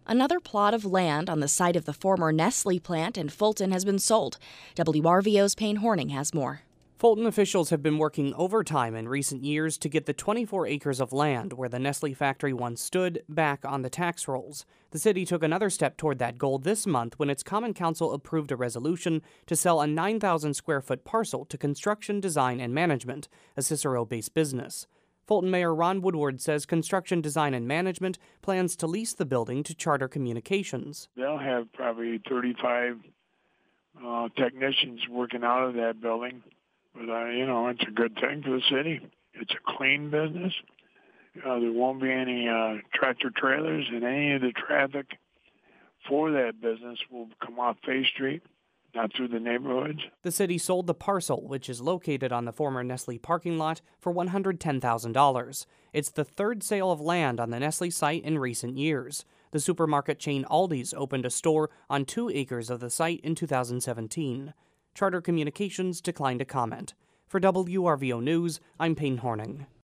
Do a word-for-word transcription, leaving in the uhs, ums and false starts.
Another plot of land on the site of the former Nestle plant in Fulton has been sold. W R V O's Payne Horning has more. Fulton officials have been working overtime in recent years to get the twenty-four acres of land where the Nestle factory once stood back on the tax rolls. The city took another step toward that goal this month when its Common Council approved a resolution to sell a nine thousand square foot parcel to Construction Design and Management, a Cicero-based business. Fulton Mayor Ron Woodward says Construction Design and Management plans to lease the building to Charter Communications. They'll have probably thirty-five uh, technicians working out of that building. But, uh, you know, it's a good thing for the city. It's a clean business. Uh, there won't be any uh, tractor trailers, and any of the traffic for that business will come off Fay Street, not through the neighborhoods. The city sold the parcel, which is located on the former Nestle parking lot, for one hundred ten thousand dollars. It's the third sale of land on the Nestle site in recent years. The supermarket chain Aldi's opened a store on two acres of the site in two thousand seventeen. Charter Communications declined to comment. For W R V O News, I'm Payne Horning.